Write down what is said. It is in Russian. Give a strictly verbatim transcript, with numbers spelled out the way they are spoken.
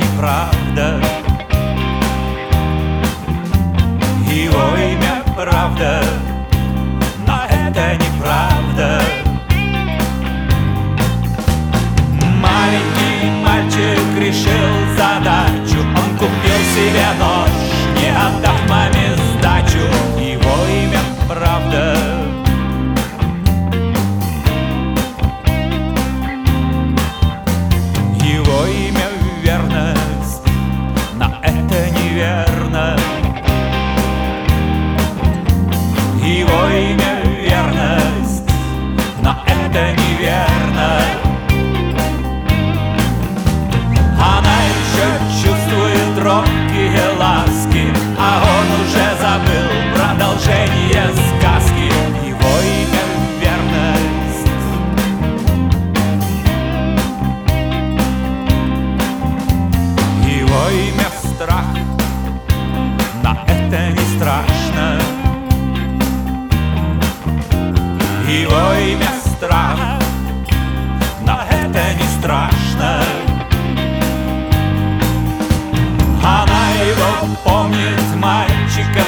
неправда. Его имя правда, но это неправда. Маленький мальчик решил задачу. Он купил себе нож, не отдав маме сдачу. Его имя правда. Его имя верность, но это неверно. Его имя верность, но это неверно. Она еще чувствует робкие ласки, а он уже забыл продолжение сказки. Его имя верность. Его имя страх, но это не страшно. Его имя страх, но это не страшно. Она его помнит, мальчика